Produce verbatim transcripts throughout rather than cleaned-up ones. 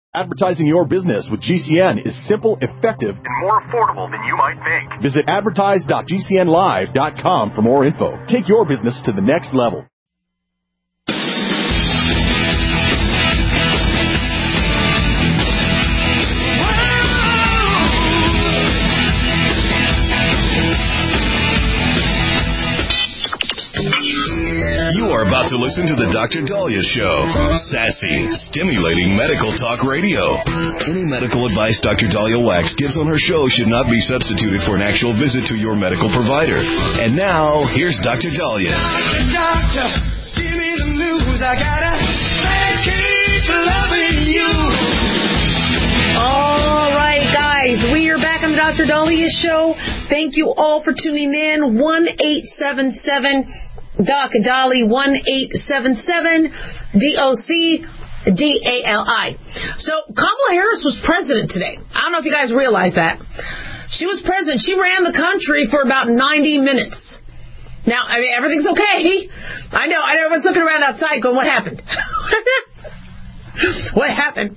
Advertising your business with G C N is simple, effective, and more affordable than you might think. Visit advertise dot g c n live dot com for more info. Take your business to the next level. You are about to listen to the Doctor Dahlia Show. Sassy, stimulating medical talk radio. Any medical advice Doctor Dahlia Wax gives on her show should not be substituted for an actual visit to your medical provider. And now, here's Doctor Dahlia. Doctor, give me the news. I gotta keep loving you. All right, guys, we are back on the Doctor Dahlia Show. Thank you all for tuning in. one eight seven seven Doc Dali, one eight seven seven D O C D A L I. So Kamala Harris was president today. I don't know if you guys realize that. She was president. She ran the country for about ninety minutes. Now, I mean, everything's okay. I know. I know everyone's looking around outside going, what happened? What happened?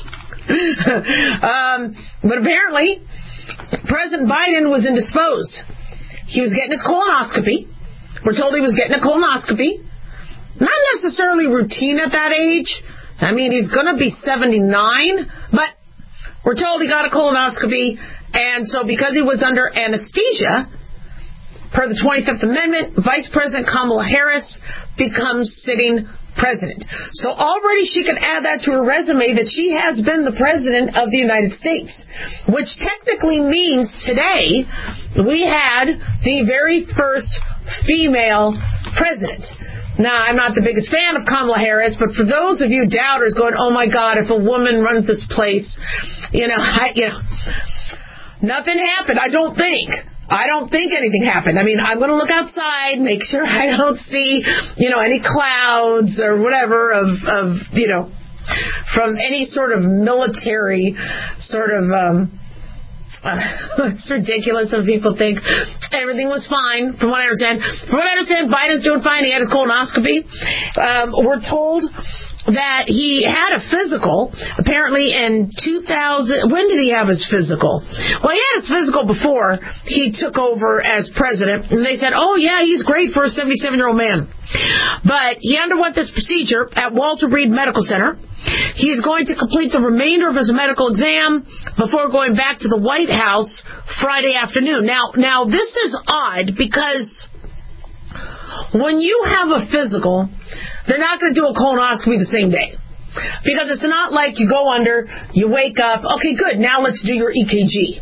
um, but apparently, President Biden was indisposed. He was getting his colonoscopy. We're told he was getting a colonoscopy. Not necessarily routine at that age. I mean, he's going to be seventy-nine, but we're told he got a colonoscopy, and so because he was under anesthesia, per the twenty-fifth Amendment, Vice President Kamala Harris becomes sitting president. So already she can add that to her resume that she has been the president of the United States, which technically means today we had the very first female president. Now, I'm not the biggest fan of Kamala Harris, but for those of you doubters going, oh my God, if a woman runs this place, you know, I, you know, nothing happened, I don't think. I don't think anything happened. I mean, I'm going to look outside, make sure I don't see, you know, any clouds or whatever of, of you know, from any sort of military sort of, um, uh, it's ridiculous. Some people think everything was fine. From what I understand, from what I understand, Biden's doing fine. He had his colonoscopy. Um, we're told that he had a physical, apparently in two thousand. When did he have his physical? Well, he had his physical before he took over as president, and they said, oh, yeah, he's great for a seventy-seven-year-old man. But he underwent this procedure at Walter Reed Medical Center. He's going to complete the remainder of his medical exam before going back to the White House Friday afternoon. Now, now this is odd because when you have a physical, they're not going to do a colonoscopy the same day. Because it's not like you go under, you wake up, okay, good, now let's do your E K G.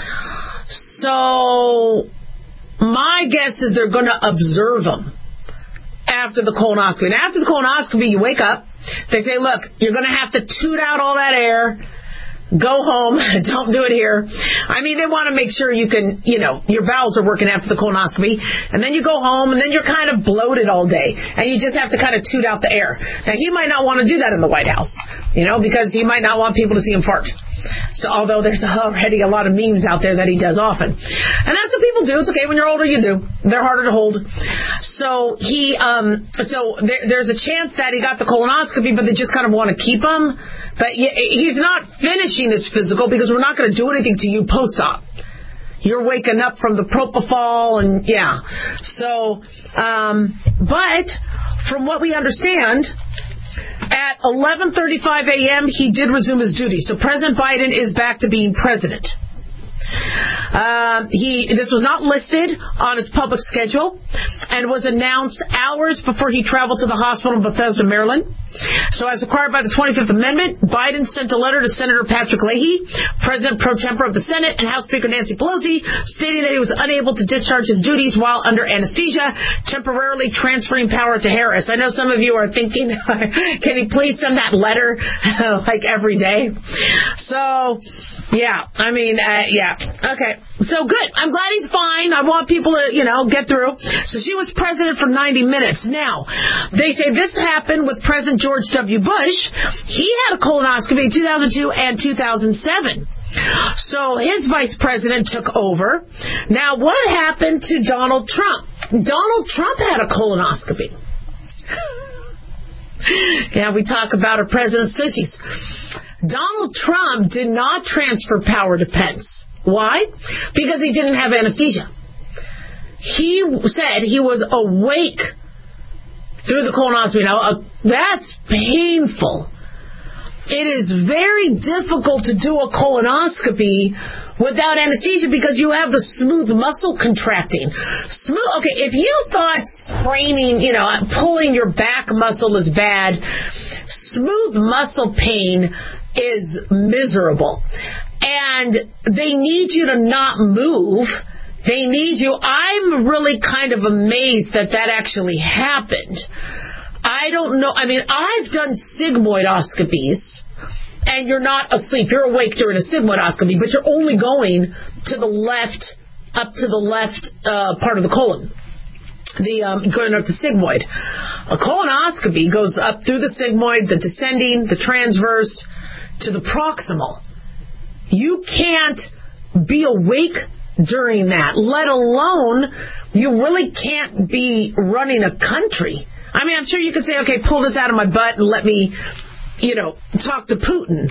So my guess is they're going to observe them after the colonoscopy. And after the colonoscopy, you wake up, they say, look, you're going to have to toot out all that air. Go home. Don't do it here. I mean, they want to make sure you can, you know, your bowels are working after the colonoscopy. And then you go home, and then you're kind of bloated all day. And you just have to kind of toot out the air. Now, he might not want to do that in the White House, you know, because he might not want people to see him fart. So, although there's already a lot of memes out there that he does often. And that's what people do. It's okay. When you're older, you do. They're harder to hold. So, he, um, so there, there's a chance that he got the colonoscopy, but they just kind of want to keep him. But he's not finishing his physical because we're not going to do anything to you post-op. You're waking up from the propofol and, yeah. So, um, but from what we understand, at eleven thirty-five a.m., he did resume his duty. So President Biden is back to being president. Um, he this was not listed on his public schedule and was announced hours before he traveled to the hospital in Bethesda, Maryland. So as required by the twenty-fifth Amendment, Biden sent a letter to Senator Patrick Leahy, President pro tempore of the Senate, and House Speaker Nancy Pelosi, stating that he was unable to discharge his duties while under anesthesia, temporarily transferring power to Harris. I know some of you are thinking, can he please send that letter like every day? So, yeah, I mean, uh, yeah. Okay, so good. I'm glad he's fine. I want people to, you know, get through. So she was president for ninety minutes. Now, they say this happened with President George W. Bush. He had a colonoscopy in two thousand two and two thousand seven. So his vice president took over. Now, what happened to Donald Trump? Donald Trump had a colonoscopy. Yeah, we talk about our president's sissies. Donald Trump did not transfer power to Pence. Why? Because he didn't have anesthesia. He said he was awake through the colonoscopy. Now, uh, that's painful. It is very difficult to do a colonoscopy without anesthesia because you have the smooth muscle contracting. Smooth. Okay, if you thought spraining, you know, pulling your back muscle is bad, smooth muscle pain is miserable. And they need you to not move. They need you. I'm really kind of amazed that that actually happened. I don't know. I mean, I've done sigmoidoscopies, and you're not asleep. You're awake during a sigmoidoscopy, but you're only going to the left, up to the left uh, part of the colon. The um, going up the sigmoid. A colonoscopy goes up through the sigmoid, the descending, the transverse, to the proximal. You can't be awake during that, let alone you really can't be running a country. I mean, I'm sure you could say, okay, pull this out of my butt and let me, you know, talk to Putin.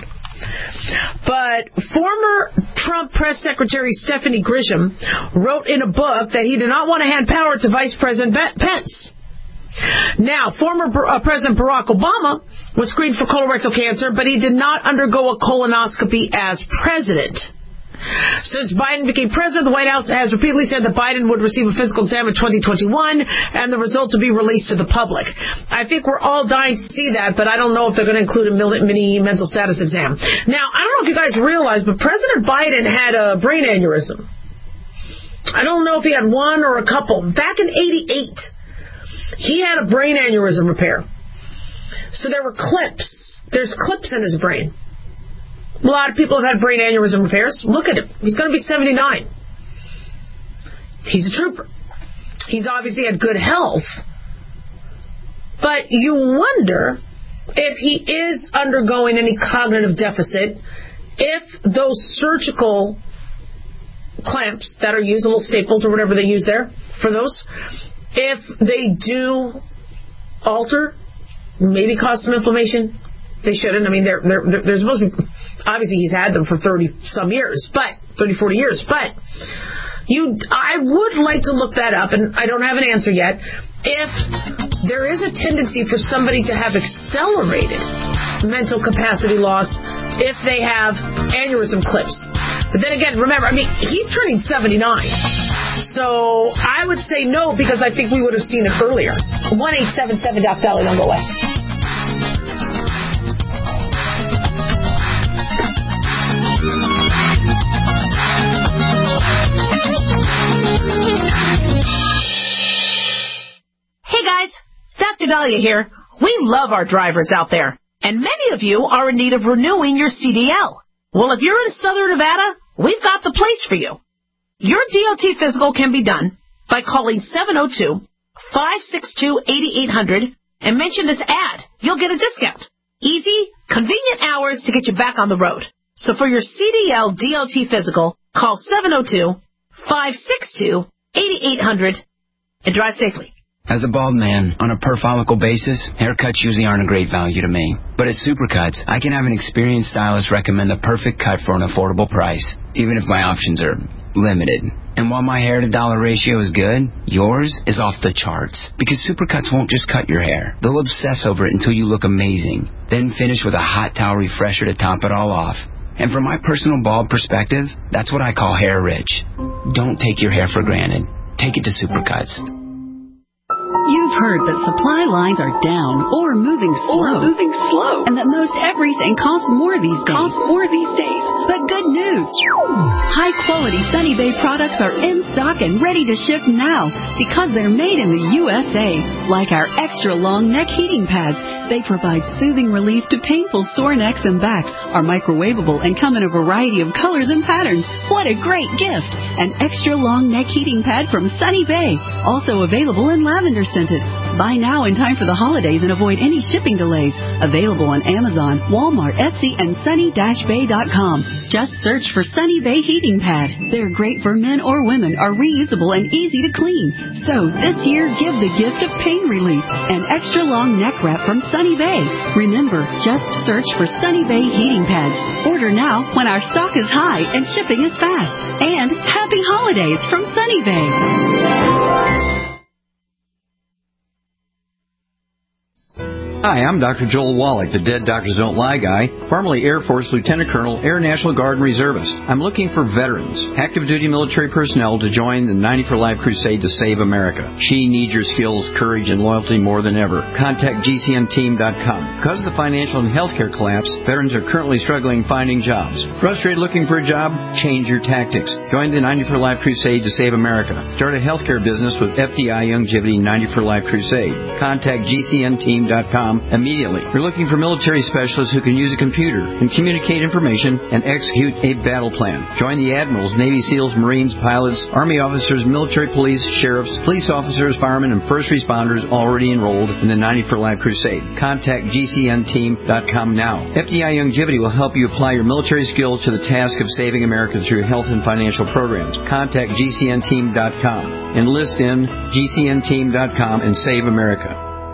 But former Trump press secretary Stephanie Grisham wrote in a book that he did not want to hand power to Vice President Pence. Now, former uh, President Barack Obama was screened for colorectal cancer, but he did not undergo a colonoscopy as president. Since Biden became president, the White House has repeatedly said that Biden would receive a physical exam in twenty twenty-one and the results will be released to the public. I think we're all dying to see that, but I don't know if they're going to include a mini mental status exam. Now, I don't know if you guys realize, but President Biden had a brain aneurysm. I don't know if he had one or a couple. Back in eighty-eight, he had a brain aneurysm repair. So there were clips. There's clips in his brain. A lot of people have had brain aneurysm repairs. Look at him. He's going to be seventy-nine. He's a trooper. He's obviously had good health. But you wonder if he is undergoing any cognitive deficit, if those surgical clamps that are used, little staples or whatever they use there for those, if they do alter, maybe cause some inflammation. They shouldn't. I mean, they're, they're, they're, they're supposed to be, obviously he's had them for thirty-some years, but, thirty, forty years, but you, I would like to look that up, and I don't have an answer yet, if there is a tendency for somebody to have accelerated mental capacity loss if they have aneurysm clips. But then again, remember, I mean, he's turning seventy-nine. So I would say no, because I think we would have seen it earlier. one eight seven seven Doc Valley, don't go away. Hey guys, Doctor Dahlia here. We love our drivers out there, and many of you are in need of renewing your C D L. Well, if you're in Southern Nevada, we've got the place for you. Your D O T physical can be done by calling seven oh two, five six two, eight eight hundred and mention this ad. You'll get a discount. Easy, convenient hours to get you back on the road. So for your C D L D O T physical, call seven oh two, five six two, eight eight hundred and drive safely. As a bald man, on a per-follicle basis, haircuts usually aren't a great value to me. But at Supercuts, I can have an experienced stylist recommend the perfect cut for an affordable price, even if my options are limited. And while my hair-to-dollar ratio is good, yours is off the charts. Because Supercuts won't just cut your hair. They'll obsess over it until you look amazing. Then finish with a hot towel refresher to top it all off. And from my personal bald perspective, that's what I call hair rich. Don't take your hair for granted. Take it to Supercuts. You've heard that supply lines are down or moving slow, or moving slow, and that most everything costs more these days. Costs more these days. But good news! High-quality Sunny Bay products are in stock and ready to ship now because they're made in the U S A. Like our extra-long neck heating pads, they provide soothing relief to painful sore necks and backs, are microwavable, and come in a variety of colors and patterns. What a great gift! An extra-long neck heating pad from Sunny Bay, also available in lavender scented. Buy now in time for the holidays and avoid any shipping delays. Available on Amazon, Walmart, Etsy, and sunny dash bay dot com. Just search for Sunny Bay Heating Pad. They're great for men or women, are reusable and easy to clean. So this year, give the gift of pain relief. An extra long neck wrap from Sunny Bay. Remember, just search for Sunny Bay Heating Pads. Order now when our stock is high and shipping is fast. And happy holidays from Sunny Bay. Hi, I'm Doctor Joel Wallach, the Dead Doctors Don't Lie guy, formerly Air Force Lieutenant Colonel, Air National Guard and Reservist. I'm looking for veterans, active duty military personnel to join the ninety for Life crusade to save America. She needs your skills, courage, and loyalty more than ever. Contact G C N team dot com. Because of the financial and healthcare collapse, veterans are currently struggling finding jobs. Frustrated looking for a job? Change your tactics. Join the ninety for Life crusade to save America. Start a healthcare business with F D I Longevity ninety for Life crusade. Contact G C N team dot com immediately. We're looking for military specialists who can use a computer and communicate information and execute a battle plan. Join the admirals, Navy SEALs, Marines, pilots, Army officers, military police, sheriffs, police officers, firemen, and first responders already enrolled in the ninety for Life crusade. Contact G C N team dot com now. F D I Longevity will help you apply your military skills to the task of saving America through health and financial programs. Contact G C N team dot com. Enlist in G C N team dot com and save America.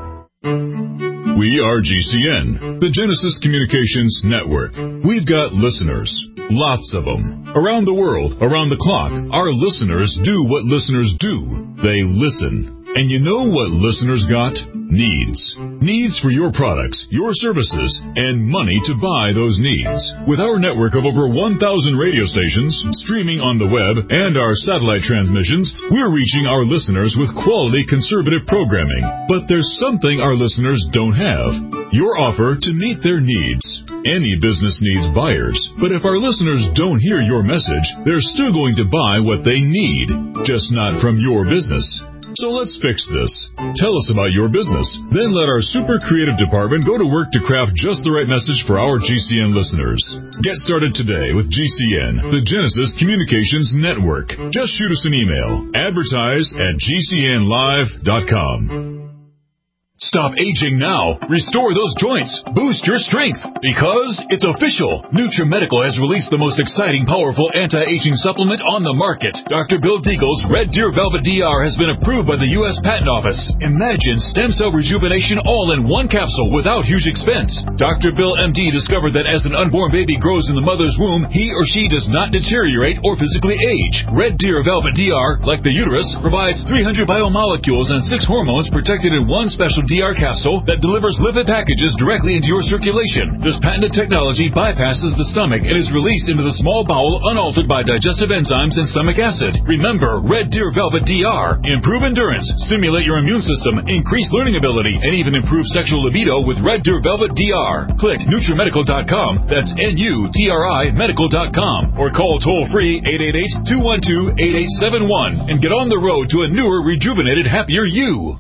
We are G C N, the Genesis Communications Network. We've got listeners, lots of them. Around the world, around the clock, our listeners do what listeners do. They listen. And you know what listeners got? Needs. Needs for your products, your services, and money to buy those needs. With our network of over one thousand radio stations, streaming on the web, and our satellite transmissions, we're reaching our listeners with quality conservative programming. But there's something our listeners don't have. Your offer to meet their needs. Any business needs buyers, but if our listeners don't hear your message, they're still going to buy what they need, just not from your business. So let's fix this. Tell us about your business. Then let our super creative department go to work to craft just the right message for our G C N listeners. Get started today with G C N, the Genesis Communications Network. Just shoot us an email. Advertise at G C N live dot com. Stop aging now. Restore those joints. Boost your strength. Because it's official. NutriMedical has released the most exciting, powerful anti-aging supplement on the market. Doctor Bill Deagle's Red Deer Velvet D R has been approved by the U S Patent Office. Imagine stem cell rejuvenation all in one capsule without huge expense. Doctor Bill M D discovered that as an unborn baby grows in the mother's womb, he or she does not deteriorate or physically age. Red Deer Velvet D R, like the uterus, provides three hundred biomolecules and six hormones protected in one special D R capsule that delivers lipid packages directly into your circulation. This patented technology bypasses the stomach and is released into the small bowel unaltered by digestive enzymes and stomach acid. Remember, Red Deer Velvet D R. Improve endurance, stimulate your immune system, increase learning ability, and even improve sexual libido with Red Deer Velvet D R. Click NutriMedical dot com, that's N U T R I medical dot com, or call toll-free eight eight eight, two one two, eight eight seven one and get on the road to a newer, rejuvenated, happier you.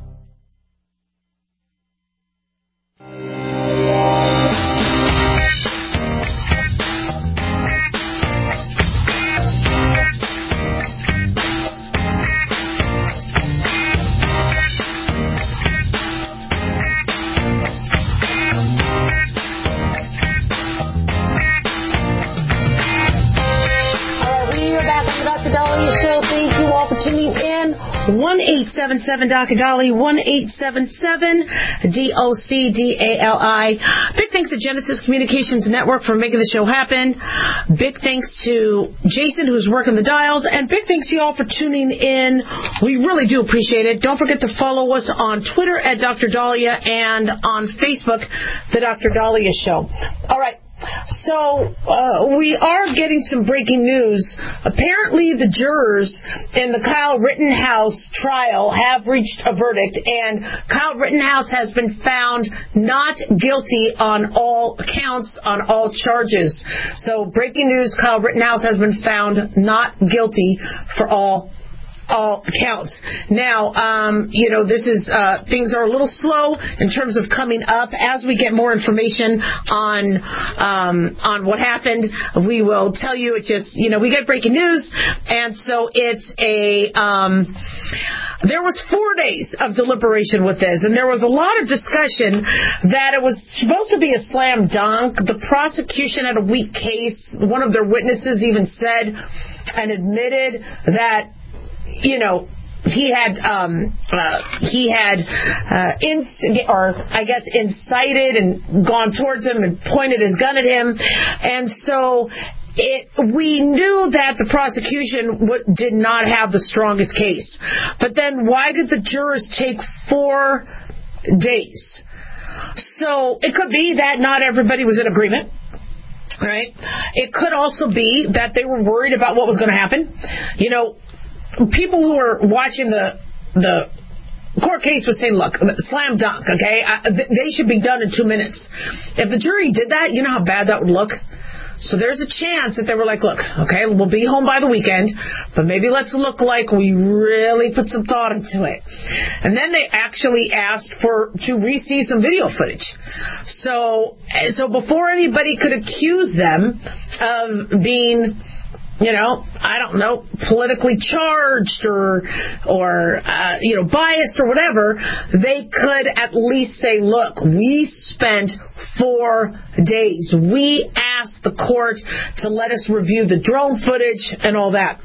one eight seven seven D O C D A L I, one eight seven seven D O C D A L I. Big thanks to Genesis Communications Network for making the show happen. Big thanks to Jason, who's working the dials, and big thanks to you all for tuning in. We really do appreciate it. Don't forget to follow us on Twitter at Doctor Dahlia and on Facebook, The Doctor Dahlia Show. All right. So, uh, we are getting some breaking news. Apparently, the jurors in the Kyle Rittenhouse trial have reached a verdict, and Kyle Rittenhouse has been found not guilty on all accounts, on all charges. So, breaking news, Kyle Rittenhouse has been found not guilty for all all accounts. Now, um, you know, this is, uh, things are a little slow in terms of coming up. As we get more information on, um, on what happened, we will tell you. It just, you know, we get breaking news, and so it's a, um, there was four days of deliberation with this, and there was a lot of discussion that it was supposed to be a slam dunk. The prosecution had a weak case. One of their witnesses even said and admitted that, you know, he had um, uh, he had uh, inst- or I guess incited and gone towards him and pointed his gun at him, and so. It, we knew that the prosecution w- did not have the strongest case. But then why did the jurors take four days? So it could be that not everybody was in agreement. Right? It could also be that they were worried about what was going to happen. You know, people who were watching the the court case was saying, look, slam dunk, okay? I, they should be done in two minutes. If the jury did that, you know how bad that would look? So there's a chance that they were like, look, okay, we'll be home by the weekend, but maybe let's look like we really put some thought into it. And then they actually asked for to re-see some video footage. So, so before anybody could accuse them of being, you know, I don't know, politically charged or, or uh, you know, biased or whatever, they could at least say, look, we spent four days. We asked the court to let us review the drone footage and all that.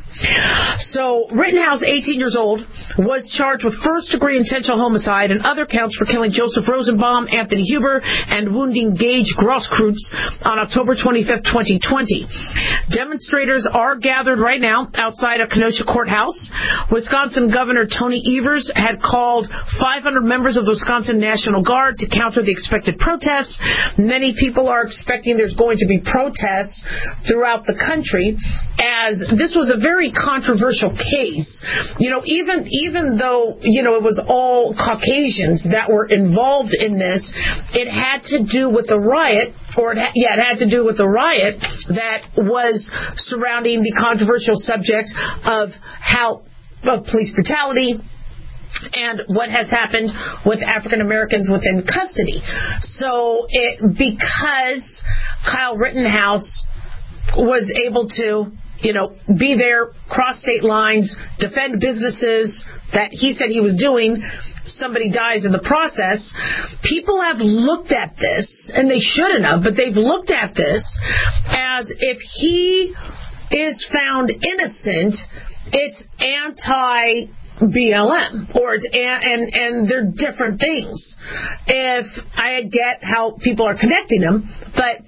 So Rittenhouse, eighteen years old, was charged with first-degree intentional homicide and other counts for killing Joseph Rosenbaum, Anthony Huber, and wounding Gage Grosskreutz on October twenty-fifth, twenty twenty. Demonstrators are gathered right now outside of Kenosha Courthouse. Wisconsin Governor Tony Evers had called five hundred members of the Wisconsin National Guard to counter the expected protests. Many people are expecting there's going to be protests throughout the country, as this was a very controversial case. You know, even even though, you know, it was all Caucasians that were involved in this, it had to do with the riot, or it ha- yeah, it had to do with the riot that was surrounding the controversial subject of how of police brutality and what has happened with African Americans within custody. So it because Kyle Rittenhouse was able to, you know, be there, cross state lines, defend businesses that he said he was doing, somebody dies in the process. People have looked at this, and they shouldn't have, but they've looked at this as if he is found innocent, it's anti B L M, or it's, and, and and they're different things. If I get how people are connecting them, but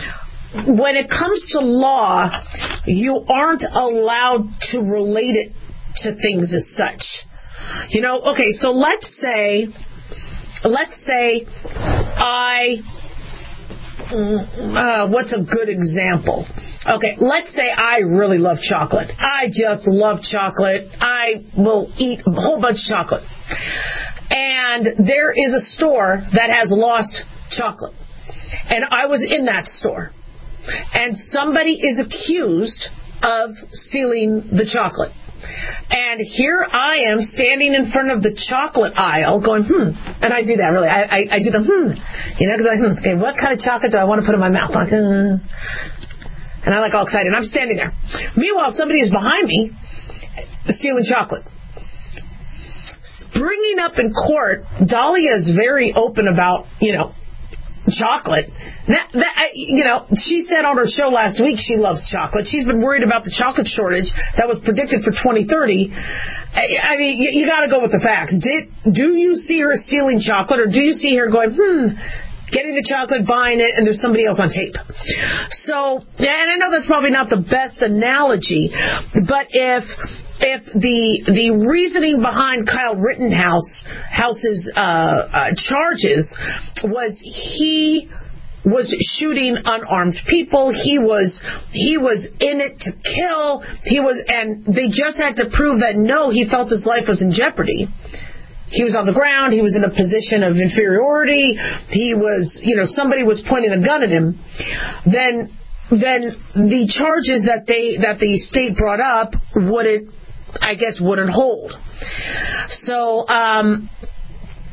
when it comes to law, you aren't allowed to relate it to things as such. You know, okay, so let's say, let's say I, uh, what's a good example? Okay, let's say I really love chocolate. I just love chocolate. I will eat a whole bunch of chocolate. And there is a store that has lost chocolate. And I was in that store. And somebody is accused of stealing the chocolate. And here I am standing in front of the chocolate aisle going, hmm. And I do that, really. I, I, I do the hmm. You know, because I, hmm, okay, what kind of chocolate do I want to put in my mouth? Like, uh, and I'm like all excited. I'm standing there. Meanwhile, somebody is behind me stealing chocolate. Bringing up in court, Dahlia is very open about, you know, chocolate. That, that, you know, she said on her show last week she loves chocolate. She's been worried about the chocolate shortage that was predicted for twenty thirty. I, I mean, you, you got to go with the facts. Did do you see her stealing chocolate, or do you see her going, hmm, getting the chocolate, buying it, and there's somebody else on tape? So, and I know that's probably not the best analogy, but if if the the reasoning behind Kyle Rittenhouse House's uh, uh, charges was he was shooting unarmed people, he was he was in it to kill, he was, and they just had to prove that no, he felt his life was in jeopardy. He was on the ground, he was in a position of inferiority, he was, you know, somebody was pointing a gun at him, then then the charges that they that the state brought up wouldn't, I guess, wouldn't hold. So, um,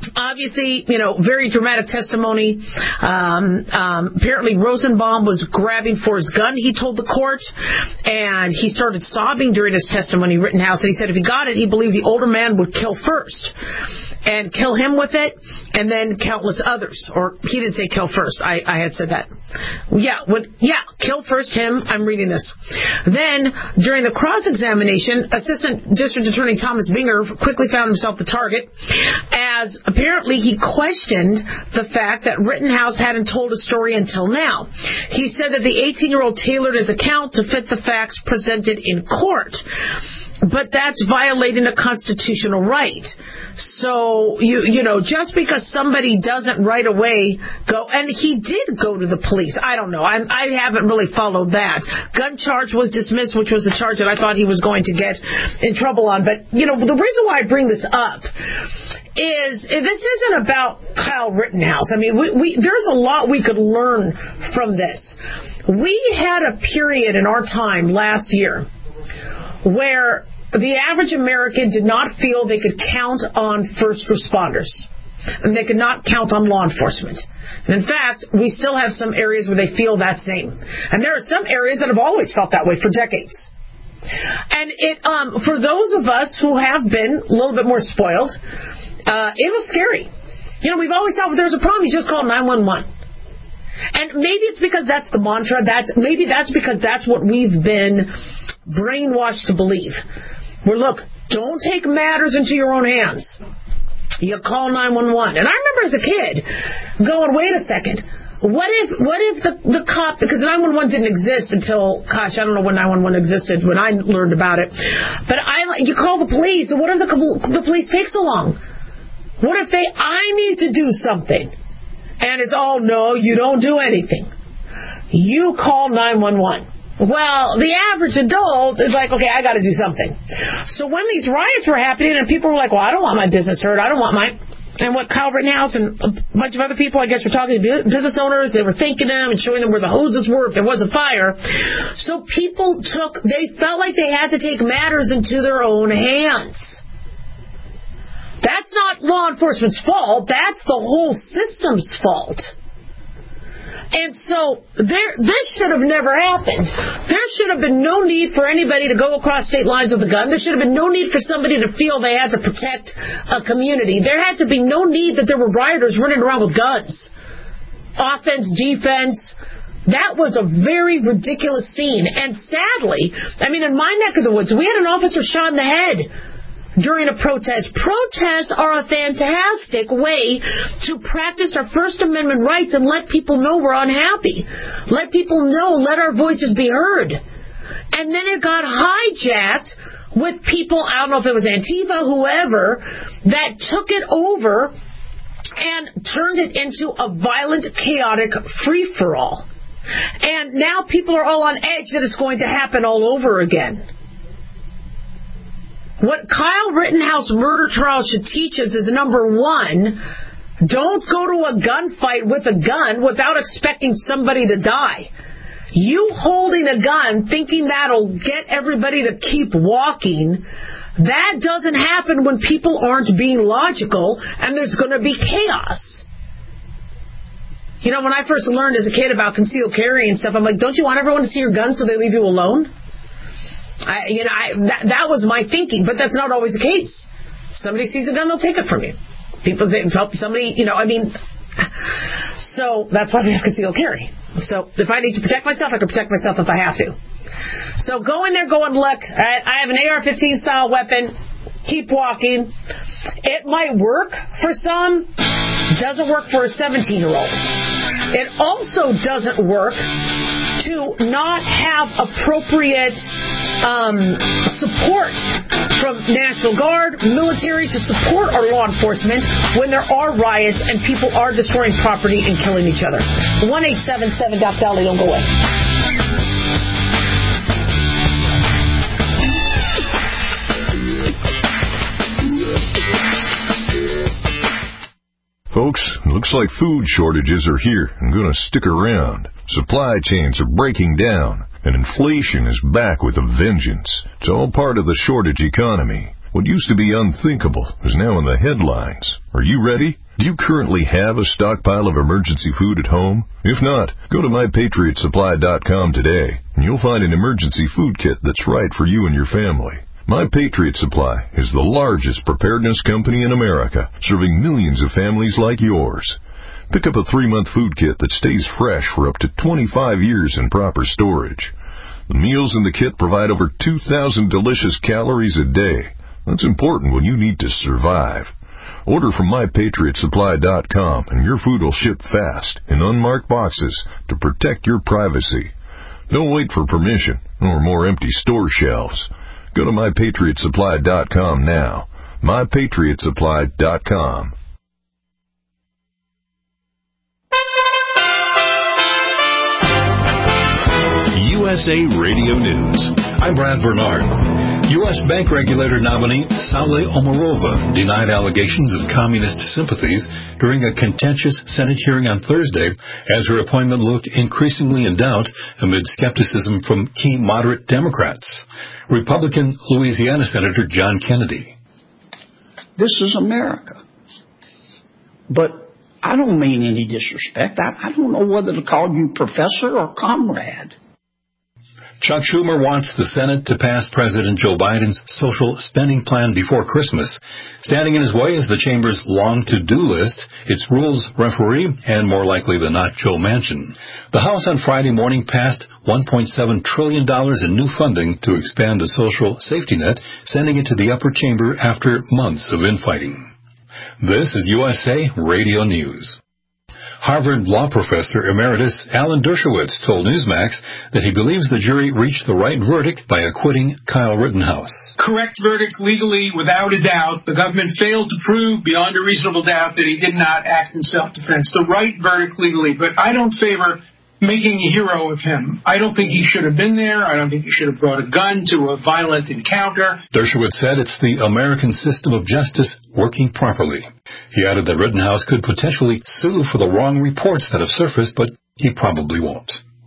Obviously, you know, very dramatic testimony. Um, um, apparently, Rosenbaum was grabbing for his gun, he told the court, and he started sobbing during his testimony, Rittenhouse. And he said if he got it, he believed the older man would kill first and kill him with it, and then countless others. Or he didn't say kill first. I, I had said that. Yeah, would, yeah, kill first him. I'm reading this. Then, during the cross-examination, Assistant District Attorney Thomas Binger quickly found himself the target, as apparently he questioned the fact that Rittenhouse hadn't told a story until now. He said that the eighteen-year-old tailored his account to fit the facts presented in court. But that's violating a constitutional right. So, you you know, just because somebody doesn't right away go, and he did go to the police. I don't know. I, I haven't really followed that. Gun charge was dismissed, which was the charge that I thought he was going to get in trouble on. But, you know, the reason why I bring this up is this isn't about Kyle Rittenhouse. I mean, we, we there's a lot we could learn from this. We had a period in our time last year where the average American did not feel they could count on first responders, and they could not count on law enforcement. And in fact, we still have some areas where they feel that same. And there are some areas that have always felt that way for decades. And it, um, for those of us who have been a little bit more spoiled, uh, it was scary. You know, we've always thought if there's a problem, you just call nine one one. And maybe it's because that's the mantra. That's maybe that's because that's what we've been brainwashed to believe. Where, look, don't take matters into your own hands. You call nine one one. And I remember as a kid going, wait a second. What if what if the, the cop, because nine one one didn't exist until, gosh, I don't know when nine one one existed, when I learned about it. But I, you call the police, and what if the, the police take so long? What if they, I need to do something? And it's, oh, no, you don't do anything. You call nine one one. Well, the average adult is like, okay, I got to do something. So when these riots were happening and people were like, well, I don't want my business hurt. I don't want my... And what Kyle Rittenhouse and a bunch of other people, I guess, were talking to business owners. They were thanking them and showing them where the hoses were if there was a fire. So people took... They felt like they had to take matters into their own hands. That's not law enforcement's fault. That's the whole system's fault. And so there, this should have never happened. There should have been no need for anybody to go across state lines with a gun. There should have been no need for somebody to feel they had to protect a community. There had to be no need that there were rioters running around with guns. Offense, defense. That was a very ridiculous scene. And sadly, I mean, in my neck of the woods, we had an officer shot in the head during a protest. Protests are a fantastic way to practice our First Amendment rights and let people know we're unhappy. Let people know, let our voices be heard. And then it got hijacked with people, I don't know if it was Antifa, whoever, that took it over and turned it into a violent, chaotic free-for-all. And now people are all on edge that it's going to happen all over again. What Kyle Rittenhouse murder trial should teach us is, number one, don't go to a gunfight with a gun without expecting somebody to die. You holding a gun thinking that'll get everybody to keep walking, that doesn't happen when people aren't being logical and there's going to be chaos. You know, when I first learned as a kid about concealed carry and stuff, I'm like, don't you want everyone to see your gun so they leave you alone? I, you know, I, that, that was my thinking, but that's not always the case. Somebody sees a gun, they'll take it from you. People think, somebody, you know, I mean, so that's why we have concealed carry. So if I need to protect myself, I can protect myself if I have to. So go in there going, look, I, I have an A R fifteen style weapon, keep walking. It might work for some, doesn't work for a seventeen-year-old. It also doesn't work to not have appropriate um, support from National Guard, military, to support our law enforcement when there are riots and people are destroying property and killing each other. one eight seven seven Doc Dolly, don't go away. Folks, looks like food shortages are here and going to stick around. Supply chains are breaking down, and inflation is back with a vengeance. It's all part of the shortage economy. What used to be unthinkable is now in the headlines. Are you ready? Do you currently have a stockpile of emergency food at home? If not, go to my patriot supply dot com today, and you'll find an emergency food kit that's right for you and your family. My Patriot Supply is the largest preparedness company in America, serving millions of families like yours. Pick up a three-month food kit that stays fresh for up to twenty-five years in proper storage. The meals in the kit provide over two thousand delicious calories a day. That's important when you need to survive. Order from my patriot supply dot com and your food will ship fast in unmarked boxes to protect your privacy. Don't wait for permission or more empty store shelves. Go to my patriot supply dot com now. my patriot supply dot com. U S A Radio News. I'm Brad Bernards. U S bank regulator nominee Saule Omarova denied allegations of communist sympathies during a contentious Senate hearing on Thursday as her appointment looked increasingly in doubt amid skepticism from key moderate Democrats. Republican Louisiana Senator John Kennedy. This is America. But I don't mean any disrespect. I, I don't know whether to call you professor or comrade. Chuck Schumer wants the Senate to pass President Joe Biden's social spending plan before Christmas. Standing in his way is the chamber's long to-do list, its rules referee, and more likely than not, Joe Manchin. The House on Friday morning passed one point seven trillion dollars in new funding to expand the social safety net, sending it to the upper chamber after months of infighting. This is U S A Radio News. Harvard law professor emeritus Alan Dershowitz told Newsmax that he believes the jury reached the right verdict by acquitting Kyle Rittenhouse. Correct verdict legally, without a doubt. The government failed to prove beyond a reasonable doubt that he did not act in self-defense. The right verdict legally, but I don't favor making a hero of him. I don't think he should have been there. I don't think he should have brought a gun to a violent encounter. Dershowitz said it's the American system of justice working properly. He added that Rittenhouse could potentially sue for the wrong reports that have surfaced, but he probably won't.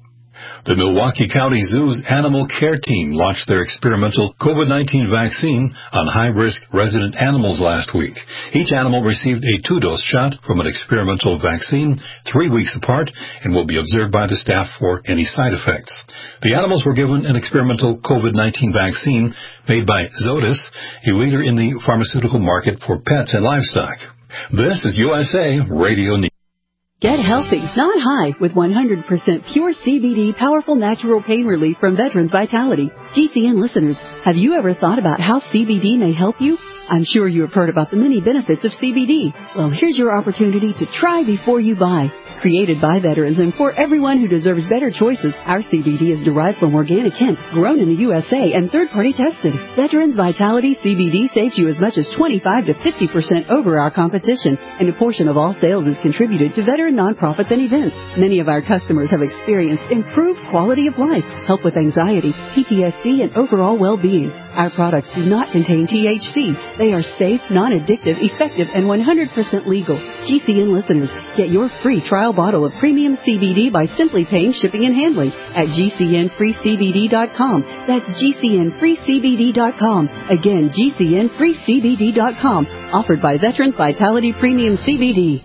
The Milwaukee County Zoo's animal care team launched their experimental COVID nineteen vaccine on high-risk resident animals last week. Each animal received a two-dose shot from an experimental vaccine three weeks apart and will be observed by the staff for any side effects. The animals were given an experimental COVID nineteen vaccine made by Zoetis, a leader in the pharmaceutical market for pets and livestock. This is U S A Radio News. Get healthy, not high, with one hundred percent pure C B D powerful natural pain relief from Veterans Vitality. G C N listeners, have you ever thought about how C B D may help you? I'm sure you have heard about the many benefits of C B D. Well, here's your opportunity to try before you buy. Created by veterans and for everyone who deserves better choices, our C B D is derived from organic hemp, grown in the U S A, and third-party tested. Veterans Vitality C B D saves you as much as twenty-five to fifty percent over our competition, and a portion of all sales is contributed to veteran nonprofits and events. Many of our customers have experienced improved quality of life, help with anxiety, P T S D, and overall well-being. Our products do not contain T H C. They are safe, non-addictive, effective, and one hundred percent legal. G C N listeners, get your free trial bottle of premium C B D by simply paying shipping and handling at G C N free C B D dot com. That's G C N free C B D dot com. Again, G C N free C B D dot com. Offered by Veterans Vitality Premium C B D.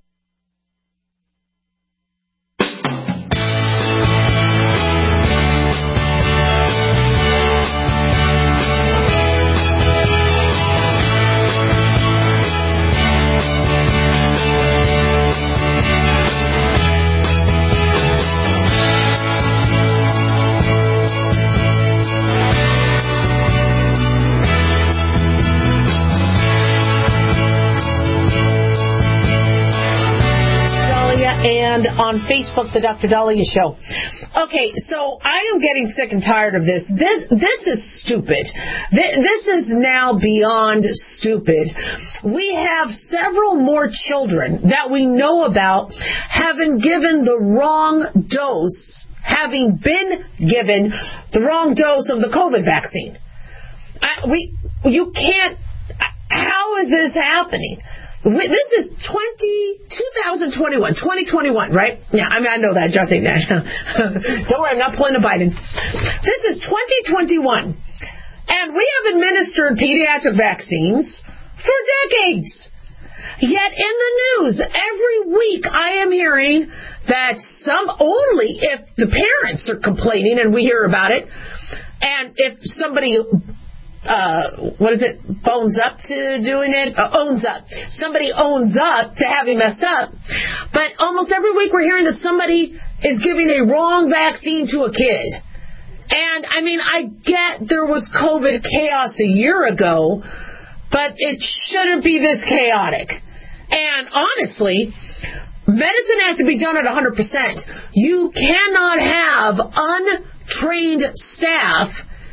And on Facebook, the Doctor Dahlia Show. Okay, so I am getting sick and tired of this. This this is stupid. This is now beyond stupid. We have several more children that we know about having given the wrong dose, having been given the wrong dose of the COVID vaccine. I, we, you can't. How is this happening? This is twenty, twenty twenty-one, twenty twenty-one, right? Yeah, I mean, I know that, Justin. Don't worry, I'm not pulling a Biden. This is twenty twenty-one. And we have administered pediatric vaccines for decades. Yet in the news, every week I am hearing that some, only if the parents are complaining and we hear about it, and if somebody, uh, what is it, bones up to doing it, uh, owns up. Somebody owns up to having messed up. But almost every week we're hearing that somebody is giving a wrong vaccine to a kid. And, I mean, I get there was COVID chaos a year ago, but it shouldn't be this chaotic. And honestly, medicine has to be done at one hundred percent. You cannot have untrained staff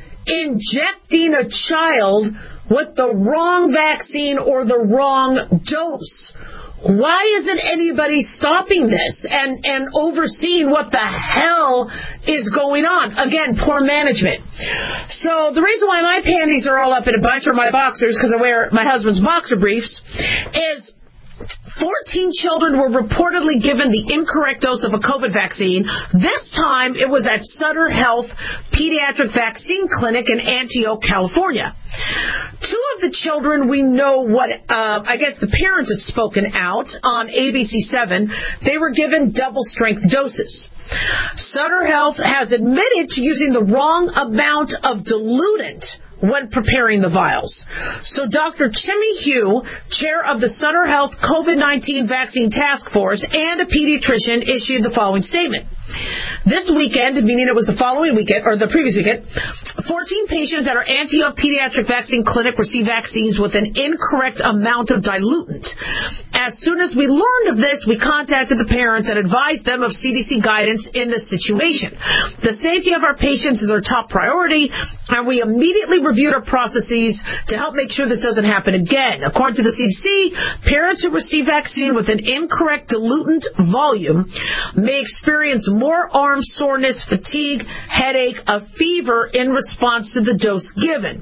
injecting a child with the wrong vaccine or the wrong dose. Why isn't anybody stopping this and, and overseeing what the hell is going on? Again, poor management. So the reason why my panties are all up in a bunch, or my boxers, because I wear my husband's boxer briefs, is fourteen children were reportedly given the incorrect dose of a COVID vaccine. This time it was at Sutter Health Pediatric Vaccine Clinic in Antioch, California. Two of the children, we know what, uh, I guess the parents had spoken out on A B C seven. They were given double-strength doses. Sutter Health has admitted to using the wrong amount of diluent when preparing the vials. So Doctor Chimmy Hugh, chair of the Sutter Health COVID nineteen Vaccine Task Force and a pediatrician, issued the following statement. This weekend, meaning it was the following weekend, or the previous weekend, fourteen patients at our Antioch Pediatric Vaccine Clinic received vaccines with an incorrect amount of diluent. As soon as we learned of this, we contacted the parents and advised them of C D C guidance in this situation. The safety of our patients is our top priority, and we immediately reviewed our processes to help make sure this doesn't happen again. According to the C D C, parents who receive vaccine with an incorrect diluent volume may experience more arm soreness, fatigue, headache, a fever in response to the dose given.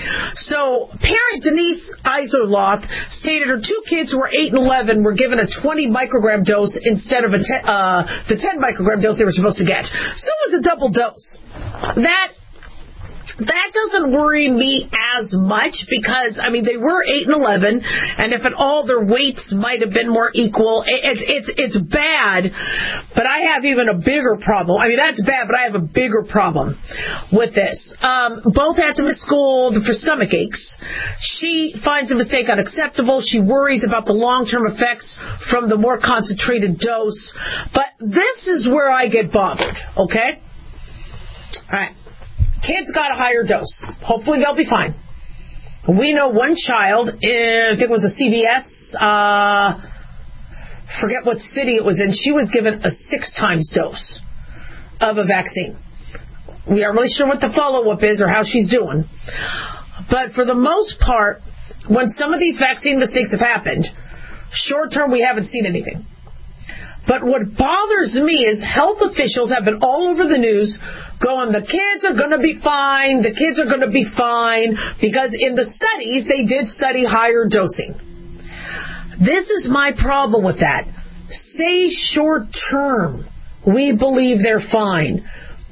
So, parent Denise Iserloth stated her two kids who were eight and eleven were given a twenty microgram dose instead of a te- uh, the ten microgram dose they were supposed to get. So it was a double dose. That That doesn't worry me as much because, I mean, they were eight and eleven, and if at all their weights might have been more equal, it's it's it's bad, but I have even a bigger problem. I mean, that's bad, but I have a bigger problem with this. Um, both had to miss school for stomach aches. She finds the mistake unacceptable. She worries about the long-term effects from the more concentrated dose. But this is where I get bothered, okay? All right. Kids got a higher dose. Hopefully they'll be fine. We know one child, in, I think it was a C V S, uh, forget what city it was in, she was given a six times dose of a vaccine. We aren't really sure what the follow-up is or how she's doing. But for the most part, when some of these vaccine mistakes have happened, short-term we haven't seen anything. But what bothers me is health officials have been all over the news going, the kids are going to be fine, the kids are going to be fine, because in the studies, they did study higher dosing. This is my problem with that. Say short term, we believe they're fine.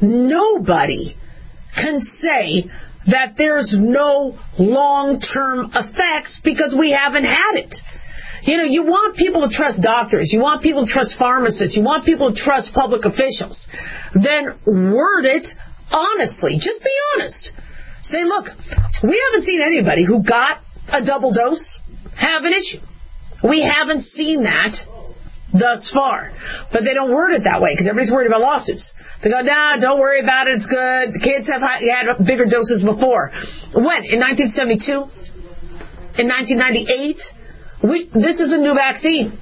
Nobody can say that there's no long-term effects because we haven't had it. You know, you want people to trust doctors. You want people to trust pharmacists. You want people to trust public officials. Then word it honestly. Just be honest. Say, look, we haven't seen anybody who got a double dose have an issue. We haven't seen that thus far. But they don't word it that way because everybody's worried about lawsuits. They go, nah, don't worry about it. It's good. The kids have had bigger doses before. When? In nineteen seventy-two? In nineteen ninety-eight? We, this is a new vaccine.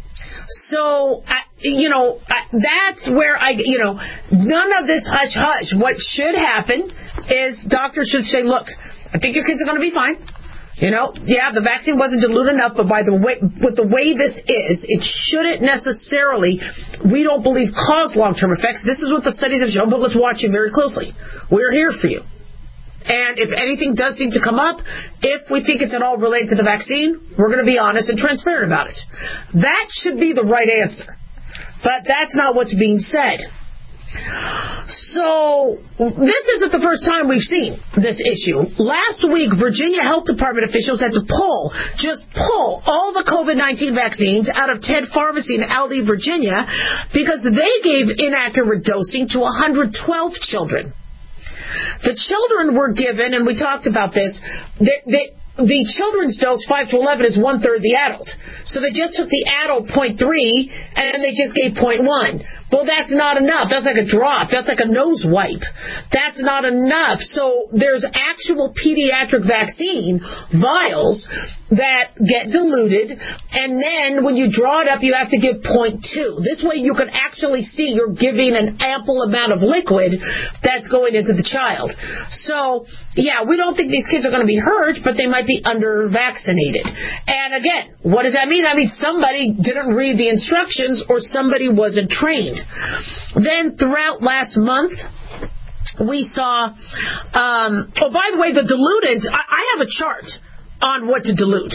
So, I, you know, I, that's where I, you know, none of this hush-hush. What should happen is doctors should say, look, I think your kids are going to be fine. You know, yeah, the vaccine wasn't diluted enough, but by the way, with the way this is, it shouldn't necessarily, we don't believe, cause long-term effects. This is what the studies have shown, but let's watch it very closely. We're here for you. And if anything does seem to come up, if we think it's at all related to the vaccine, we're going to be honest and transparent about it. That should be the right answer. But that's not what's being said. So, this isn't the first time we've seen this issue. Last week, Virginia Health Department officials had to pull, just pull, all the COVID nineteen vaccines out of Ted Pharmacy in Aldie, Virginia, because they gave inaccurate dosing to one hundred twelve children. The children were given, and we talked about this, they, they, the children's dose, five to eleven, is one-third the adult. So they just took the adult, zero point three, and they just gave zero point one. Well, that's not enough. That's like a drop. That's like a nose wipe. That's not enough. So there's actual pediatric vaccine vials that get diluted, and then when you draw it up, you have to give zero point two. This way you can actually see you're giving an ample amount of liquid that's going into the child. So, yeah, we don't think these kids are going to be hurt, but they might be under-vaccinated. And again, what does that mean? That means somebody didn't read the instructions or somebody wasn't trained. Then throughout last month, we saw, um, oh, by the way, the diluted, I, I have a chart on what to dilute.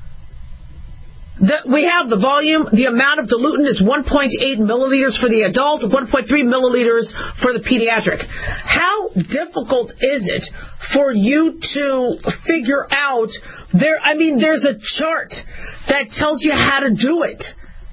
The, we have the volume, the amount of diluent is one point eight milliliters for the adult, one point three milliliters for the pediatric. How difficult is it for you to figure out there? I mean, there's a chart that tells you how to do it.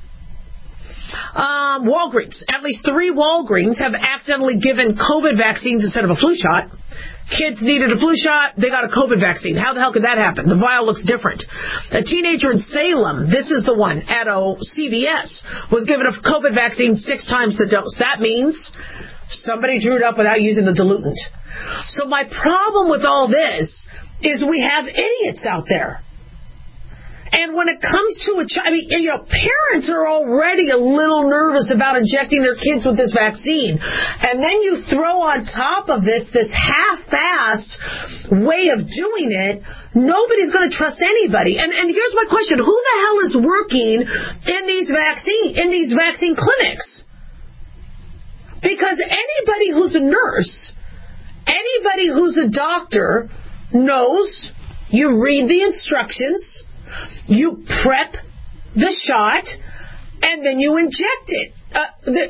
Um, Walgreens, at least three Walgreens have accidentally given COVID vaccines instead of a flu shot. Kids needed a flu shot, they got a COVID vaccine. How the hell could that happen? The vial looks different. A teenager in Salem, this is the one, at a C V S, was given a COVID vaccine six times the dose. That means somebody drew it up without using the diluent. So my problem with all this is we have idiots out there. And when it comes to a child, I mean, you know, parents are already a little nervous about injecting their kids with this vaccine. And then you throw on top of this, this half-assed way of doing it, nobody's going to trust anybody. And, and here's my question. Who the hell is working in these vaccine, in these vaccine clinics? Because anybody who's a nurse, anybody who's a doctor knows you read the instructions, you prep the shot, and then you inject it. Uh, the,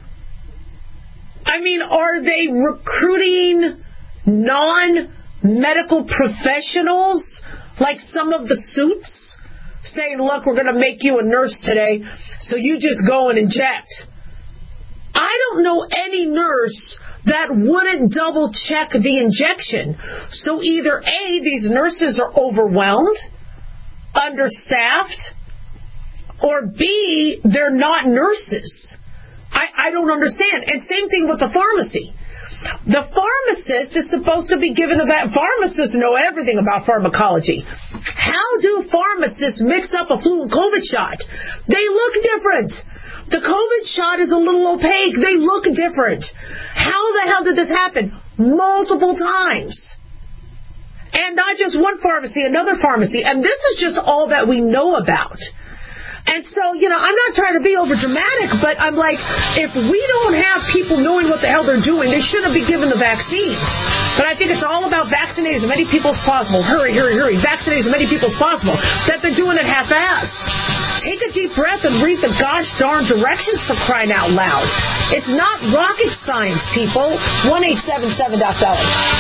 I mean, are they recruiting non-medical professionals like some of the suits? Saying, look, we're going to make you a nurse today, so you just go and inject. I don't know any nurse that wouldn't double-check the injection. So either A, these nurses are overwhelmed, understaffed, or B, they're not nurses. I, I don't understand. And same thing with the pharmacy. The pharmacist is supposed to be given the va- pharmacists know everything about pharmacology. How do pharmacists mix up a flu and COVID shot? They look different. The COVID shot is a little opaque. They look different. How the hell did this happen? Multiple times. And not just one pharmacy, another pharmacy. And this is just all that we know about. And so, you know, I'm not trying to be over dramatic, but I'm like, if we don't have people knowing what the hell they're doing, they shouldn't be given the vaccine. But I think it's all about vaccinating as many people as possible. Hurry, hurry, hurry. Vaccinate as many people as possible. That they're doing it half-assed. Take a deep breath and read the gosh darn directions, for crying out loud. It's not rocket science, people. one eight seven seven dot belly.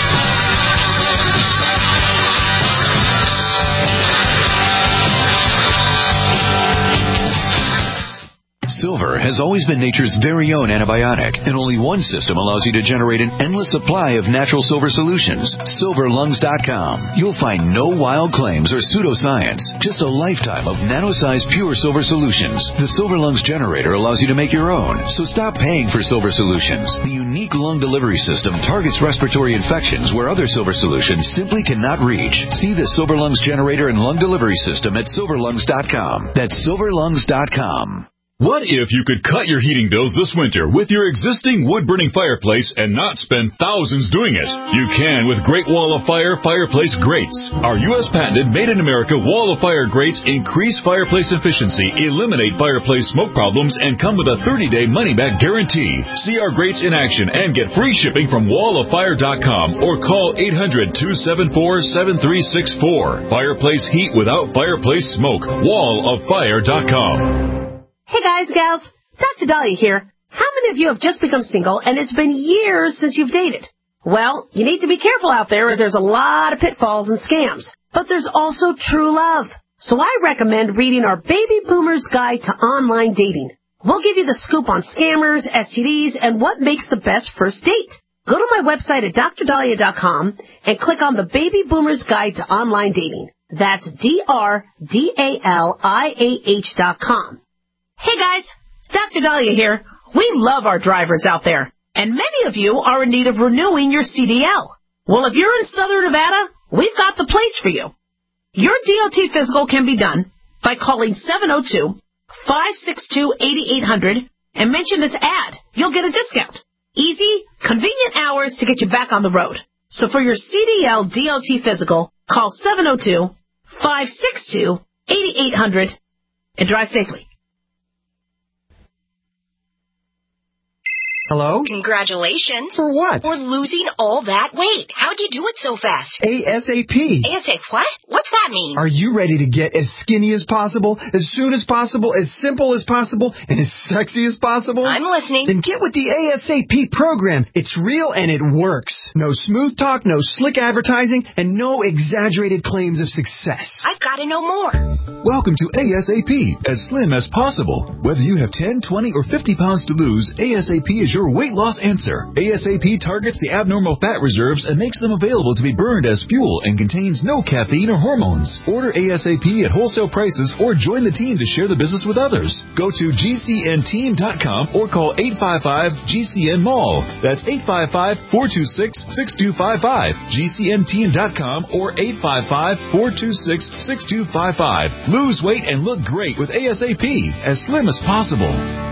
Silver has always been nature's very own antibiotic, and only one system allows you to generate an endless supply of natural silver solutions. Silver Lungs dot com. You'll find no wild claims or pseudoscience, just a lifetime of nano-sized pure silver solutions. The Silver Lungs generator allows you to make your own, so stop paying for silver solutions. The unique lung delivery system targets respiratory infections where other silver solutions simply cannot reach. See the Silver Lungs generator and lung delivery system at Silver Lungs dot com. That's Silver Lungs dot com. What if you could cut your heating bills this winter with your existing wood-burning fireplace and not spend thousands doing it? You can with Great Wall of Fire Fireplace Grates. Our U S patented made-in-America Wall of Fire grates increase fireplace efficiency, eliminate fireplace smoke problems, and come with a thirty-day money-back guarantee. See our grates in action and get free shipping from wall of fire dot com or call eight hundred, two seven four, seven three six four. Fireplace heat without fireplace smoke. wall of fire dot com. Hey guys, gals, Doctor Dahlia here. How many of you have just become single and it's been years since you've dated? Well, you need to be careful out there as there's a lot of pitfalls and scams. But there's also true love. So I recommend reading our Baby Boomer's Guide to Online Dating. We'll give you the scoop on scammers, S T Ds, and what makes the best first date. Go to my website at dr dahlia dot com and click on the Baby Boomer's Guide to Online Dating. That's D R D A L I A H dot com. Hey guys, Doctor Dahlia here. We love our drivers out there, and many of you are in need of renewing your C D L. Well, if you're in Southern Nevada, we've got the place for you. Your D O T physical can be done by calling seven oh two, five six two, eight eight hundred and mention this ad. You'll get a discount. Easy, convenient hours to get you back on the road. So for your C D L D O T physical, call seven oh two, five six two, eight eight hundred and drive safely. Hello? Congratulations. For what? For losing all that weight. How'd you do it so fast? ASAP. ASAP what? What's that mean? Are you ready to get as skinny as possible, as soon as possible, as simple as possible, and as sexy as possible? I'm listening. Then get with the ASAP program. It's real and it works. No smooth talk, no slick advertising, and no exaggerated claims of success. I've got to know more. Welcome to ASAP, as slim as possible. Whether you have ten, twenty, or fifty pounds to lose, ASAP is your weight loss answer. ASAP targets the abnormal fat reserves and makes them available to be burned as fuel and contains no caffeine or hormones. Order ASAP at wholesale prices or join the team to share the business with others. Go to G C N team dot com or call eight five five G C N mall. That's eight five five, four two six, six two five five. G C N team dot com or eight five five, four two six, six two five five. Lose weight and look great with ASAP, as slim as possible.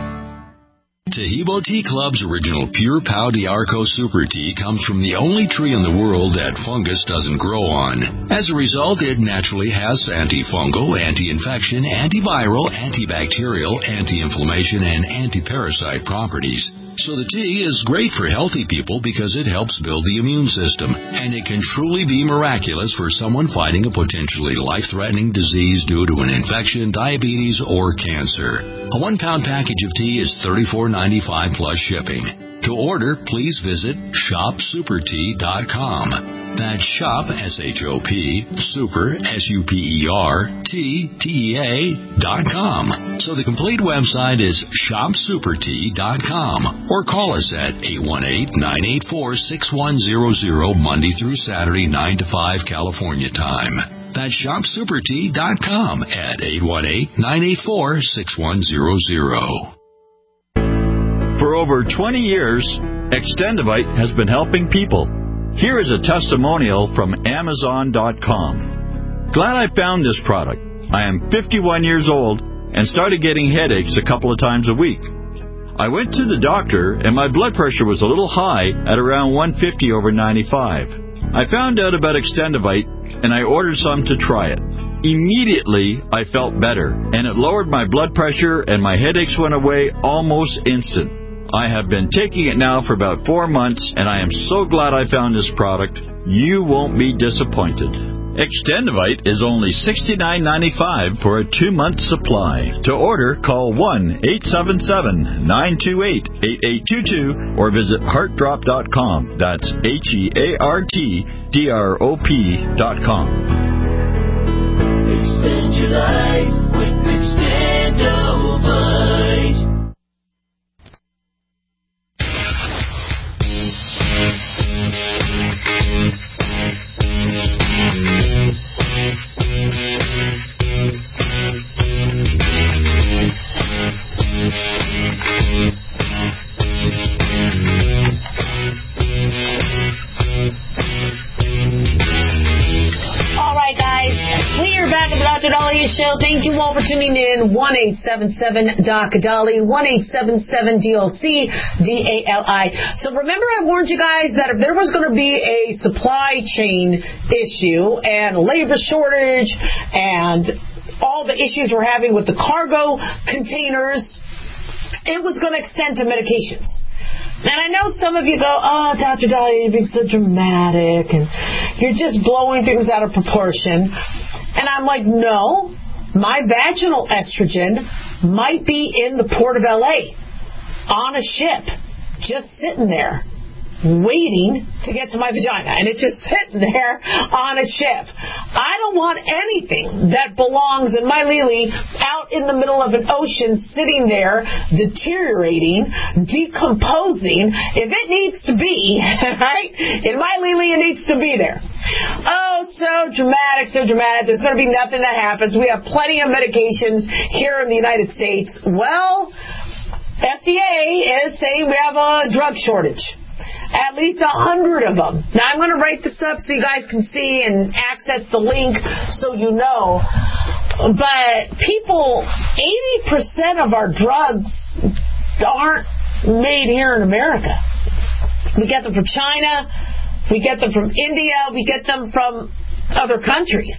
Tahibo Tea Club's original Pure Pau d'Arco Super Tea comes from the only tree in the world that fungus doesn't grow on. As a result, it naturally has antifungal, anti-infection, antiviral, antibacterial, anti-inflammation, and anti-parasite properties. So the tea is great for healthy people because it helps build the immune system, and it can truly be miraculous for someone fighting a potentially life-threatening disease due to an infection, diabetes, or cancer. A one-pound package of tea is thirty-four ninety-five plus shipping. To order, please visit shop super tea dot com. That's shop, S H O P, super, S U P E R, T, T E A, dot com. So the complete website is shop super tea dot com. Or call us at eight one eight, nine eight four, six one zero zero, Monday through Saturday, nine to five, California time. That's shop super tea dot com at eight one eight, nine eight four, six one zero zero. For over twenty years, Extendivite has been helping people. Here is a testimonial from Amazon dot com. Glad I found this product. I am fifty-one years old and started getting headaches a couple of times a week. I went to the doctor and my blood pressure was a little high at around one fifty over ninety-five. I found out about Extendivite and I ordered some to try it. Immediately, I felt better and it lowered my blood pressure and my headaches went away almost instant. I have been taking it now for about four months, and I am so glad I found this product. You won't be disappointed. Extendivite is only sixty-nine ninety-five for a two-month supply. To order, call one eight seven seven, nine two eight, eight eight two two or visit heart drop dot com. That's H E A R T D R O P dot com. Extend your life with Extendivite. All right, guys, we are back at the Doctor Dahlia Show. Thank you all for tuning in. one eight seven seven D O C Dali, one eight seven seven D O C D A L I. So remember I warned you guys that if there was going to be a supply chain issue and labor shortage and all the issues we're having with the cargo containers, it was going to extend to medications. And I know some of you go, oh, Doctor Dahlia, you're being so dramatic, and you're just blowing things out of proportion. And I'm like, no, my vaginal estrogen might be in the port of L A. on a ship, just sitting there, waiting to get to my vagina, and it's just sitting there on a ship. I don't want anything that belongs in my Lily out in the middle of an ocean, sitting there, deteriorating, decomposing. If it needs to be, right, in my Lily, it needs to be there. Oh, so dramatic, so dramatic. There's going to be nothing that happens. We have plenty of medications here in the United States. Well, F D A is saying we have a drug shortage. At least a hundred of them. Now, I'm going to write this up so you guys can see and access the link so you know. But people, eighty percent of our drugs aren't made here in America. We get them from China. We get them from India. We get them from other countries.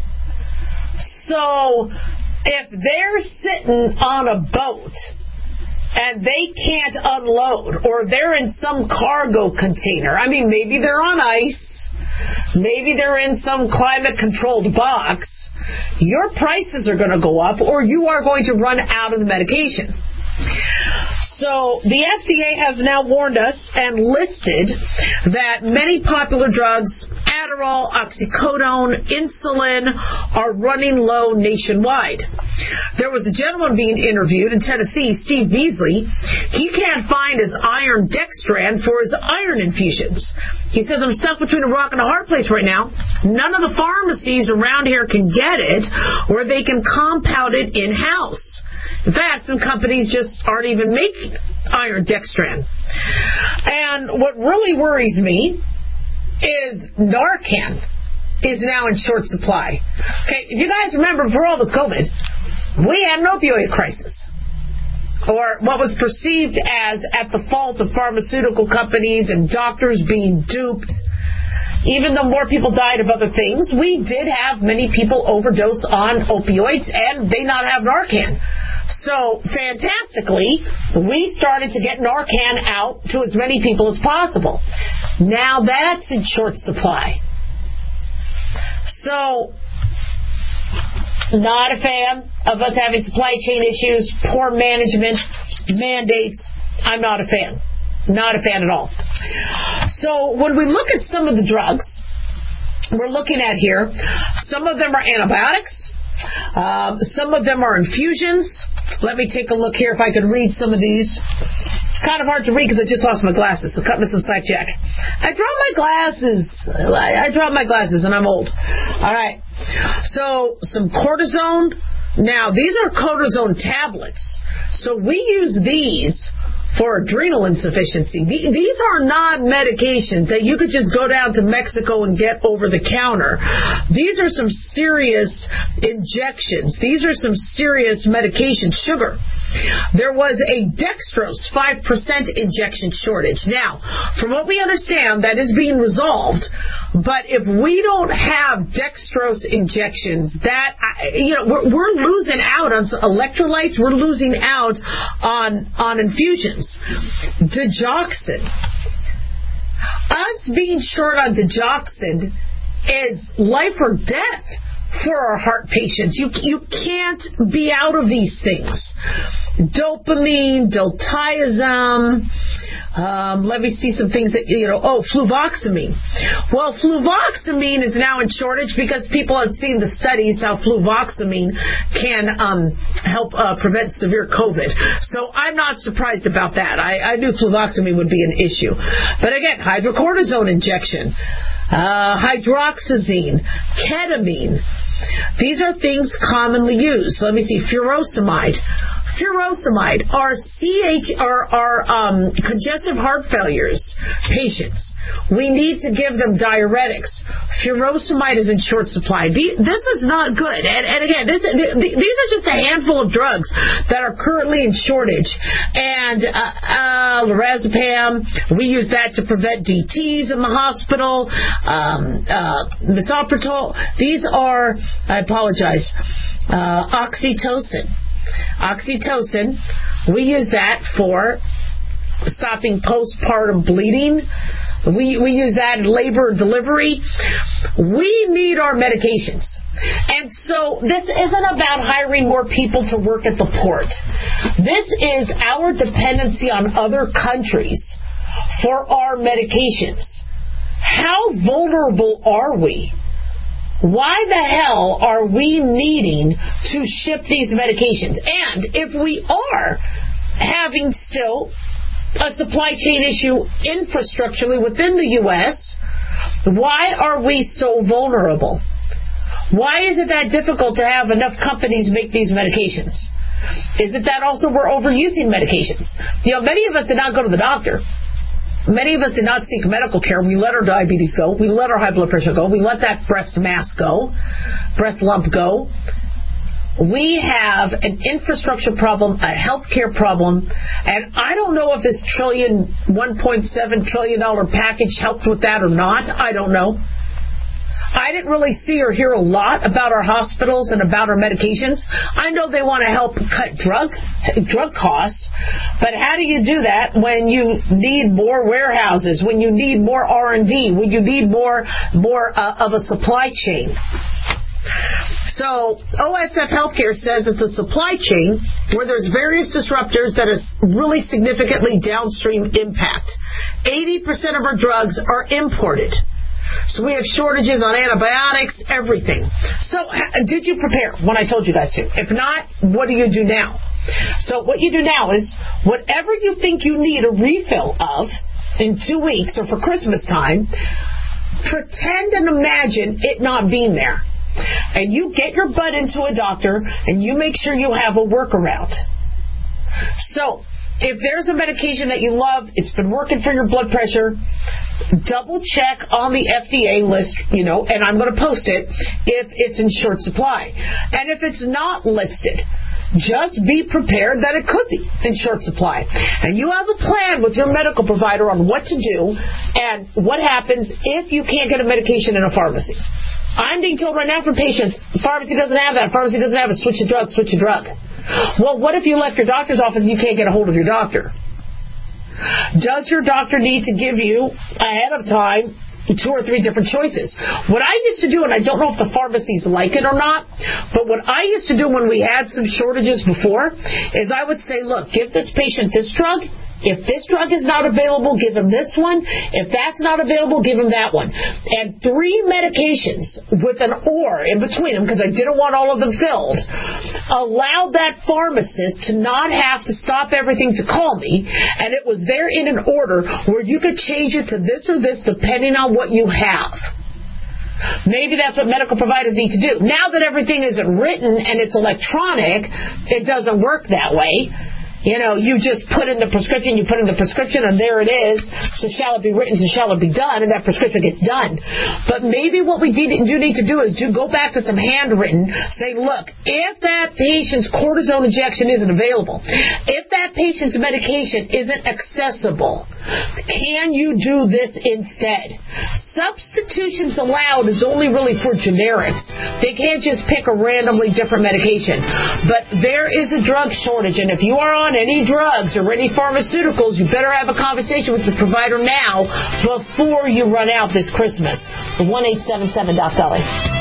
So, if they're sitting on a boat and they can't unload, or they're in some cargo container. I mean, maybe they're on ice. Maybe they're in some climate-controlled box. Your prices are going to go up, or you are going to run out of the medication. So the F D A has now warned us and listed that many popular drugs, Adderall, oxycodone, insulin, are running low nationwide. There was a gentleman being interviewed in Tennessee, Steve Beasley. He can't find his iron dextran for his iron infusions. He says, I'm stuck between a rock and a hard place right now. None of the pharmacies around here can get it, or they can compound it in-house. In fact, some companies just aren't even making iron dextran. And what really worries me is Narcan is now in short supply. Okay, if you guys remember, before all this COVID, we had an opioid crisis, or what was perceived as at the fault of pharmaceutical companies and doctors being duped. Even though more people died of other things, we did have many people overdose on opioids, and they not have Narcan. So, fantastically, we started to get Narcan out to as many people as possible. Now that's in short supply. So, not a fan of us having supply chain issues, poor management, mandates. I'm not a fan. Not a fan at all. So, when we look at some of the drugs we're looking at here, some of them are antibiotics. Uh, some of them are infusions. Let me take a look here if I could read some of these. It's kind of hard to read because I just lost my glasses, so cut me some slack, Jack. I dropped my glasses. I, I dropped my glasses, and I'm old. All right. So, some cortisone. Now, these are cortisone tablets. So, we use these for adrenal insufficiency. These are not medications that you could just go down to Mexico and get over the counter. These are some serious injections. These are some serious medications. Sugar. There was a dextrose five percent injection shortage. Now, from what we understand, that is being resolved. But if we don't have dextrose injections, that, you know, we're, we're losing out on electrolytes. We're losing out on, on infusions. Digoxin. Us being short on digoxin is life or death for our heart patients. You you can't be out of these things. Dopamine, diltiazem. Um, let me see some things that, you know, oh, fluvoxamine. Well, fluvoxamine is now in shortage because people have seen the studies how fluvoxamine can um, help uh, prevent severe COVID. So I'm not surprised about that. I, I knew fluvoxamine would be an issue. But again, hydrocortisone injection, uh, hydroxyzine, ketamine. These are things commonly used. Let me see, furosemide. Furosemide are C H are, are um, congestive heart failures patients. We need to give them diuretics. Furosemide is in short supply. This is not good. And, and again, this, these are just a handful of drugs that are currently in shortage. And uh, uh, lorazepam, we use that to prevent D Ts in the hospital. Um, uh, misoprostol. These are, I apologize, uh, oxytocin. Oxytocin, we use that for stopping postpartum bleeding. We we use that in labor and delivery. We need our medications. And so this isn't about hiring more people to work at the port. This is our dependency on other countries for our medications. How vulnerable are we? Why the hell are we needing to ship these medications? And if we are having still a supply chain issue infrastructurally within the U S, why are we so vulnerable? Why is it that difficult to have enough companies make these medications? Is it that also we're overusing medications? You know, many of us did not go to the doctor. Many of us did not seek medical care. We let our diabetes go. We let our high blood pressure go. We let that breast mass go, breast lump go. We have an infrastructure problem, a healthcare problem, and I don't know if this trillion, one point seven trillion dollars package helped with that or not. I don't know. I didn't really see or hear a lot about our hospitals and about our medications. I know they want to help cut drug drug costs, but how do you do that when you need more warehouses, when you need more R and D, when you need more more uh, of a supply chain? So O S F Healthcare says it's a supply chain where there's various disruptors that has really significantly downstream impact. eighty percent of our drugs are imported. So we have shortages on antibiotics, everything. So did you prepare when I told you guys to? If not, what do you do now? So what you do now is whatever you think you need a refill of in two weeks or for Christmas time, pretend and imagine it not being there. And you get your butt into a doctor and you make sure you have a workaround. So if there's a medication that you love, it's been working for your blood pressure, double check on the F D A list, you know, and I'm going to post it if it's in short supply. And if it's not listed, just be prepared that it could be in short supply. And you have a plan with your medical provider on what to do and what happens if you can't get a medication in a pharmacy. I'm being told right now from patients, pharmacy doesn't have that, pharmacy doesn't have it, switch a drug, switch a drug. Well, what if you left your doctor's office and you can't get a hold of your doctor? Does your doctor need to give you, ahead of time, two or three different choices? What I used to do, and I don't know if the pharmacies like it or not, but what I used to do when we had some shortages before is I would say, look, give this patient this drug. If this drug is not available, give him this one. If that's not available, give him that one. And three medications with an or in between them, because I didn't want all of them filled, allowed that pharmacist to not have to stop everything to call me, and it was there in an order where you could change it to this or this depending on what you have. Maybe that's what medical providers need to do. Now that everything isn't written and it's electronic, it doesn't work that way. You know, you just put in the prescription, you put in the prescription, and there it is. So shall it be written, so shall it be done, and that prescription gets done. But maybe what we do need to do is do go back to some handwritten, say, look, if that patient's cortisone injection isn't available, if that patient's medication isn't accessible, can you do this instead? Substitutions allowed is only really for generics. They can't just pick a randomly different medication. But there is a drug shortage, and if you are on any drugs or any pharmaceuticals, you better have a conversation with your provider now before you run out this Christmas. one eight seven seven Doc Dolly.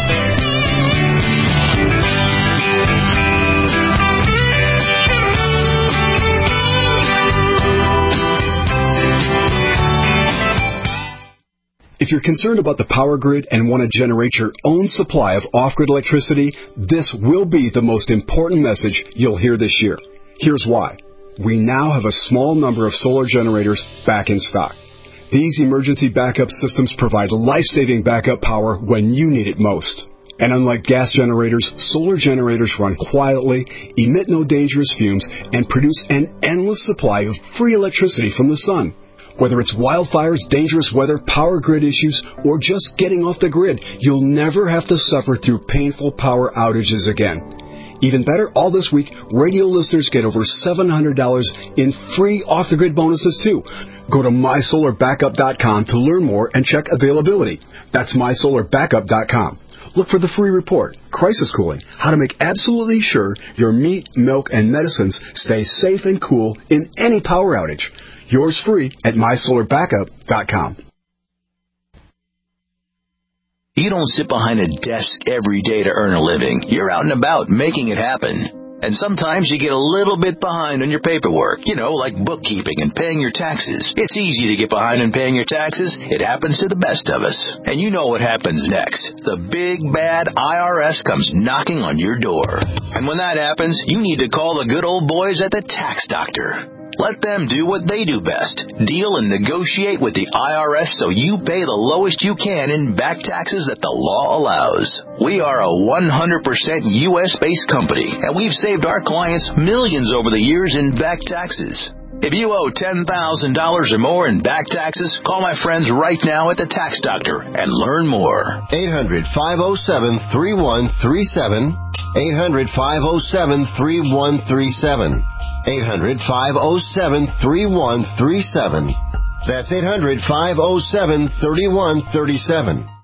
If you're concerned about the power grid and want to generate your own supply of off-grid electricity, this will be the most important message you'll hear this year. Here's why. We now have a small number of solar generators back in stock. These emergency backup systems provide life-saving backup power when you need it most. And unlike gas generators, solar generators run quietly, emit no dangerous fumes, and produce an endless supply of free electricity from the sun. Whether it's wildfires, dangerous weather, power grid issues, or just getting off the grid, you'll never have to suffer through painful power outages again. Even better, all this week, radio listeners get over seven hundred dollars in free off-the-grid bonuses, too. Go to my solar backup dot com to learn more and check availability. That's my solar backup dot com. Look for the free report, Crisis Cooling, how to make absolutely sure your meat, milk, and medicines stay safe and cool in any power outage. Yours free at my solar backup dot com. you don't sit behind a desk every day to earn a living. You're out and about making it happen. And sometimes you get a little bit behind on your paperwork, you know, like bookkeeping and paying your taxes. It's easy to get behind in paying your taxes. It happens to the best of us. And you know what happens next. The big, bad I R S comes knocking on your door. And when that happens, you need to call the good old boys at the Tax Doctor. Let them do what they do best. Deal and negotiate with the I R S so you pay the lowest you can in back taxes that the law allows. We are a one hundred percent U S-based company, and we've saved our clients millions over the years in back taxes. If you owe ten thousand dollars or more in back taxes, call my friends right now at the Tax Doctor and learn more. eight hundred, five oh seven, three one three seven. eight hundred, five oh seven, three one three seven. eight hundred, five oh seven, three one three seven. That's eight hundred, five oh seven, three one three seven.